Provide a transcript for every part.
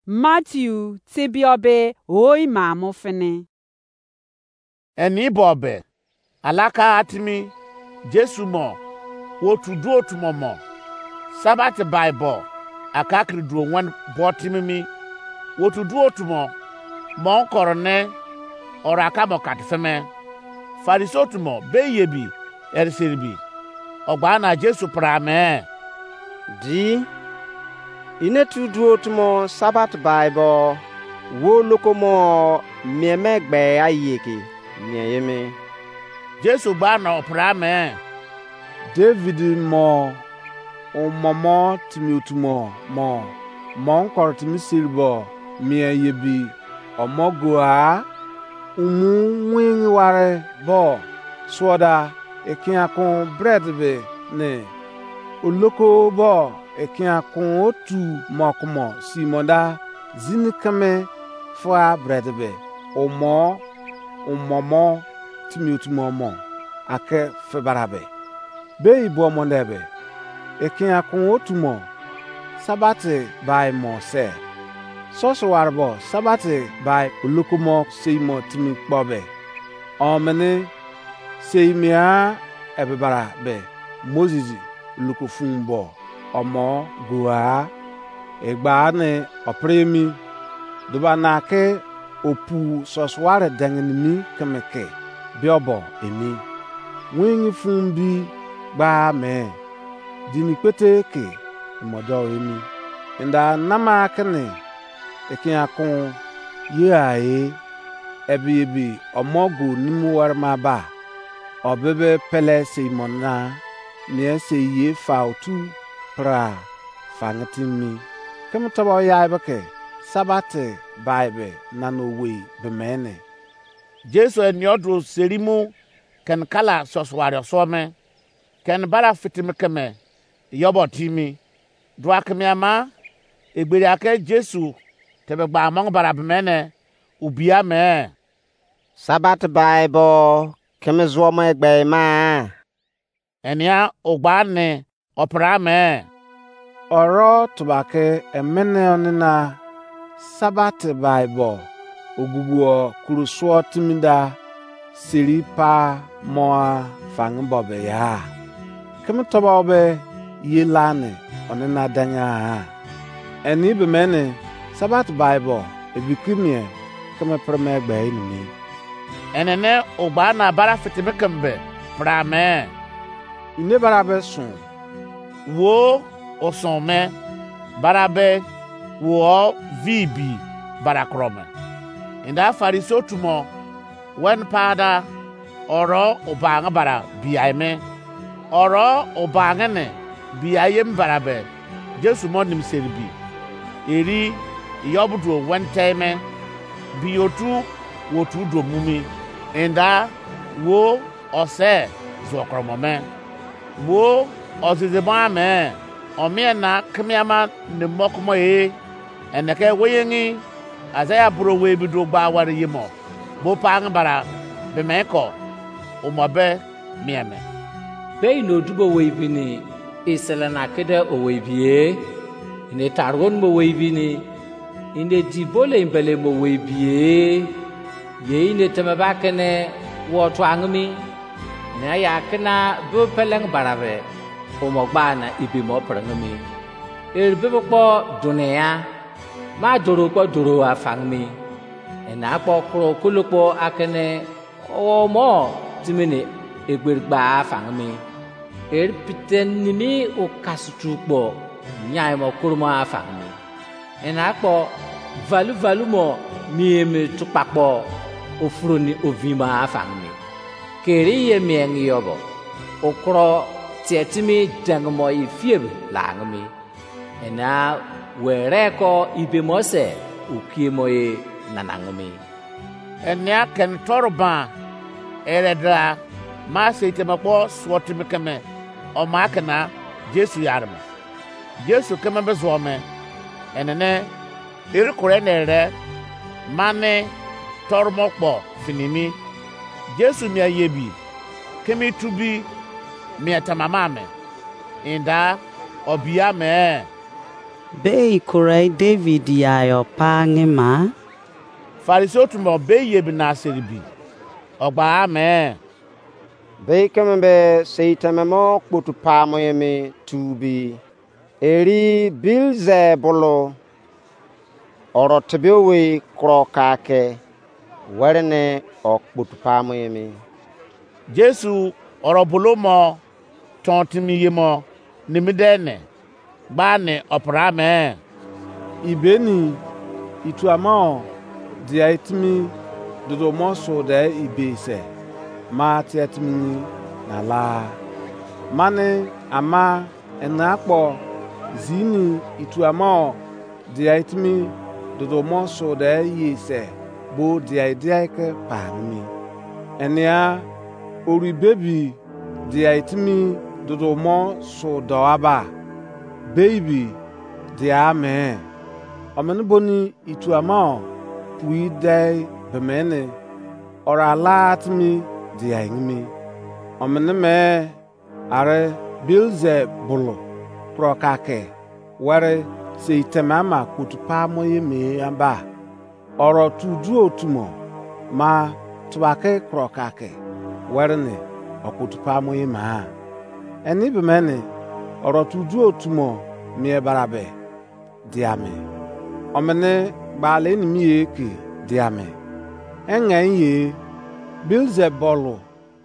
Matthew tibiobe oi mamu fini. Eni bobe alaka atimi Jesu mo wotu duo tumomo Sabat Bible akakri duo wan botimi mi wotu duo tumo mon korone oraka mo katfeme farisotumo beyebi ersirbi ogba na Jesu prame di ine tu duo tumo Sabat Bible wo lokomo miemegbe ayeki mieyeme Jesu gba na prame David mo omomo timiutumo mo mon kortimi sirbo mieyebi omogoa umu wing ware bo soda ekiakon bread be ne oloko bo ekiakon otu mokomo simonda zinikame fwa bread be omomo timiutumo mo ake febarabe be ibo mondebe ekiakon otumo sabate bai mo se soso warbo sabate bai ulukumo seimo timi kpobe omene seimia ebebara be Moses ulukufumbo omo goa egba ne opremi doba nake opu sosware dengenimi kemeke biobo emi wingi fumbi gba me dini kwete ke modo emi nda nama kene ekiakon yae ebi omogo nimu warma ba obebe pele seimona ne seye fautu pra fangtimi kemtobo yaibeke sabate baibe nanowe bemene Jesu eniodro serimu ken kala sosware some ken bara fitimi keme yobo timi duakemiama egberi ake Jesu tebe gba among bara bemene ubia me Sabat Bible keme zuomo egbe ma enia ogbane opra me oro tubake emene onina Sabat Bible oguguo kurusuo timida siripa moa fangbobe ya kemtobobe yelane onina danya eni bemene Sabat Bible ebikimie keme premegbe inumi enene ogbana bara fitimi kembe pra me ine barabe sun wo osome barabe wo vibi barakrome inda farisotumo wen pada oro obanga bara biaime oro obanga ne biayem barabe Jesu monim serbi eri yobudo wenteme biotu wotu do mumi inda wo ose zokromome wo ozizeba me omiena kemiama ne mokomo eneke weyengi azaya bro we bido gba ware yimo bo pang bara be meko umobe mieme be no dubo we bini iselana kede o we bie ine targon mo we bini ine dibole mbele mo we bie ye ine temaba kene wo twangmi na ya kana bo peleng barabe o mo gba na ibi mo prangmi erbe po dunia ma doro po doro afangmi ena po kro kulupo akene o mo timene egbergba afangmi pitennimi o kasutupo nyai mo kurma afangmi ena po valu mo mieme tupapo ofuroni ovima afangmi keriye miengi yobo okro tietimi dangmo ifieb langmi ena wereko ibemose ukiemoe nanangmi enia ken torba eredra ma seitemapo swotimi keme o makana Jesu yarma Jesu keme bezome enene irikore nere mane tormokpo finimi Jesu mi ayebi kemi tubi mi atamamame inda obia me Be kurai David yayo pangima. Fariseo tumo be yebi na seribi. Ogba amen. Be kembe seitamemo kputu pamoyemi tubi. Eri Bilzebulu orotebewe krokake werene okputu pamoyemi. Jesu orobolo mo tontimi yemo nimidene gbane oprame Ibeni ituamao dia itimi dodo moso da ibese ma tietimi na la mane ama enakpo zini ituamao dia itimi dodo moso da yese bo dia ke panmi enia ori baby dia itimi dodo mo so doaba baby dia me omene boni ituamao pui dai bemene ora latmi dia ngmi omene me are Bilzebulu prokake ware seitamama kutupa moye me amba oro tudu otumo ma tubake krokake warene okutupa moye ma eni bemene oro tudu otumo me barabe diame omene bale ni mi eke diame enye Bilzebulu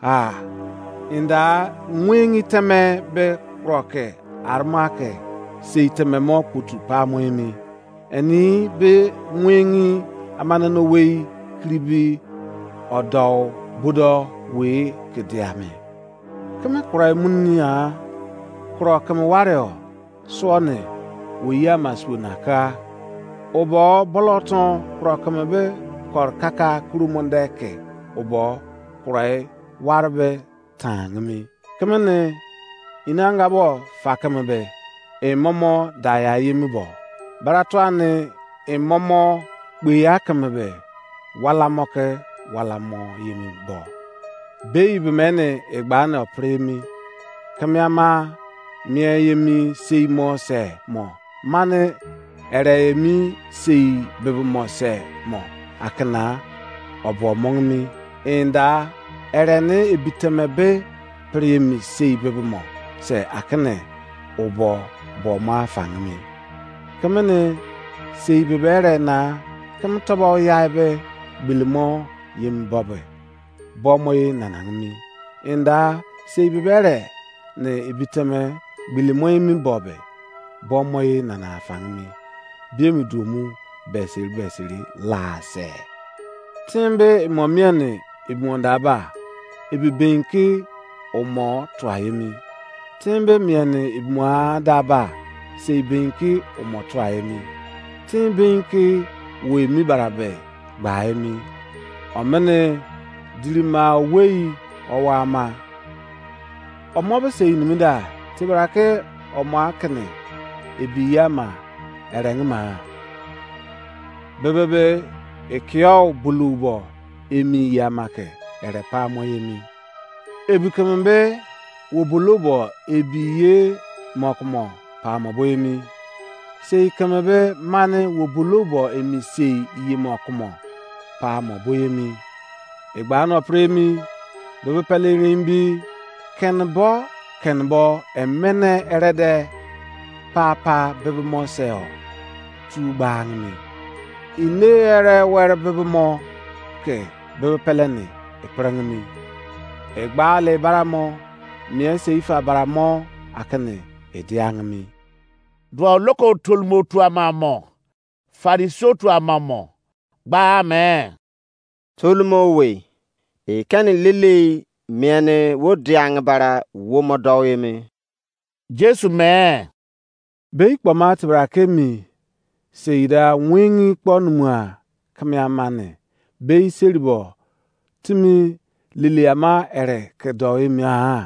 inda mwengi teme be kroke armake seiteme mo kutupa moye eni be mwengi amana no wei kribi odo budo we kediame kama kurai munia kro kama wareo sone we ya maswunaka obo boloton kro kama be kor kaka kurumondeke obo kurai warbe tangmi kama ne inanga bo fakama be e momo daya yimi bo baratwane e momo gbe ya kama be wala moke wala mo yimi bo be mene egbana opremi kamyama mie yemi sei mo se mo mane ere yemi sei bebe mo se mo akana obo mongmi inda ere ne ebitemebe premi sei bebe mo se akane obo bo ma fangmi kamene sei bebe ere na kam tobo yaibe bilmo yim bobe bomoy nanangmi inda sei bibere ne ibiteme bilmoy mi bobe bomoy nana fangmi biemi dumu besiri la se timbe momiane ibmonda ba ibibenki omo twayemi timbe miane ibmoa daba sei benki omo twayemi timbenki we mi barabe gbaemi omene dilima wei owama omo be sei nimida tibarake omo akene ebiyama erengma bebebe ekyo bulubo emi yamake erepa moyemi ebikembe wo bulubo ebiye mokmo pa moboyemi sei kemebe mane wo bulubo emi sei yimokmo pa moboyemi Egbano premi bebe pelerimbi kenbo emene erede papa bebe moseo tu bangmi ine ere were bebe mo ke bebe peleni eprangmi egbale baramo mie seifa baramo akane ediangmi dwa loko tolmo tu amamo Fariseo tu amamo ba me Tolmo we e kan lele miane wo diang bara wo modoyemi Jesu me be kpoma tibra kemi seida wingi kponumua kamyamane be seribo timi lele ama ere kedoyemi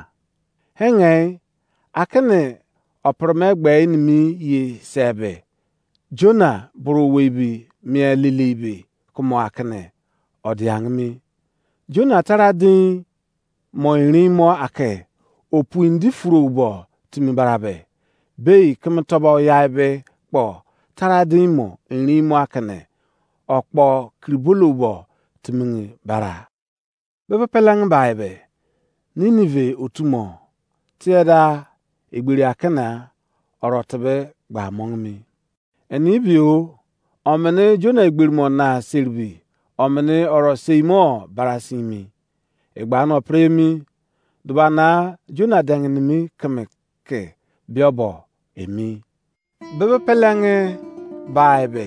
henge akane opromegbe nimi ye sebe Jona buru webi mia lilibi kumo akane odiangmi Jona taradin mo irin mo ake opu indi furubo timi barabe be kemtobo yaibe kpo taradimo enrimo akane okpo kribulubo timingi bara bebe pelang baibe Ninive otumo tieda egbiri akana orotebe gba mongmi enibio omene jona egbirmo na serbi omene oro seimo barasimi egbano premi dubana jona dangnimi kemeke biobo emi bebe pelange baibe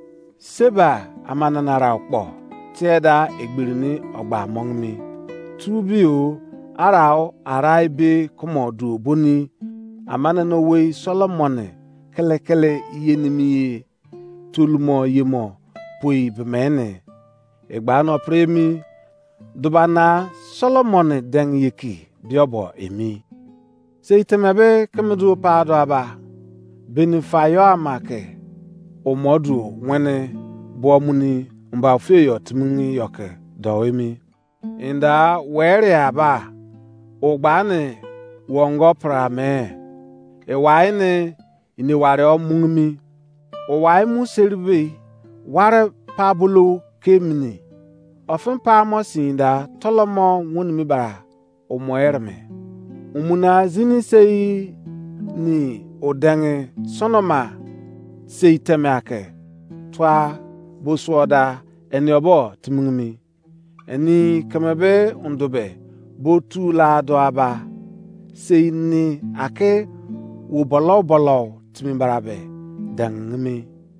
seba amananara okpo tieda egbirini ogba mongmi tubio arao araibe komodu boni amanano wei Solomone kele yenimi tulmo yemo pui bemene egbano premi dubana Solomone deng yeki biobo emi seitemebe kemedu pado aba benifayo amake omodu wene bomuni mbafeyo timingi yoke doemi inda were aba ogbane wongo prame ewaine ini ware omungmi owai muserbe ware pabulu kemini ofin pamo sinda tolomo wunmi bara omoerme umuna zini sei ni odange sonoma sei temake twa bosuoda eniobo timungmi eni kemebe undube botu la do aba sei ni ake wo bolo timibarabe dangmi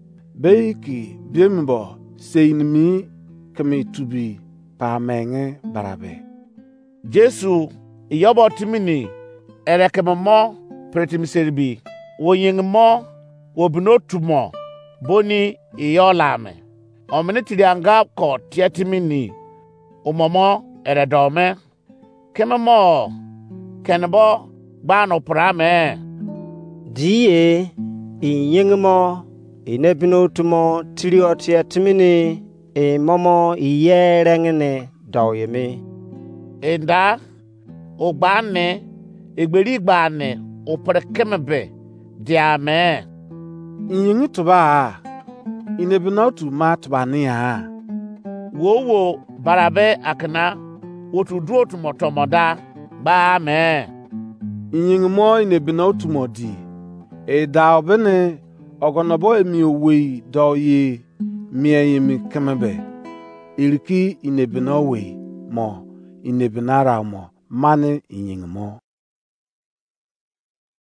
beiki biembo sei nimi kemi tubi pa menge barabe Jesu yobo timini erekemo pretimserbi woyingmo wobnotumo boni iyolame omene tirianga ko tietimini umomo eredome kememo kenbo gbano prame Die inyingmo inebinotumo tiriotie timini momo iyerengne doyemi enda ogbane egberigbane oprekemebe diame inyingi tuba inebinotu matbania wowo barabe akna wotu duotu motomoda ba me inyingmo inebinotu modi da obene ogonobo emi owe doye mieyemi kemebe iriki inebinowe mo inebinara mo mane inyingmo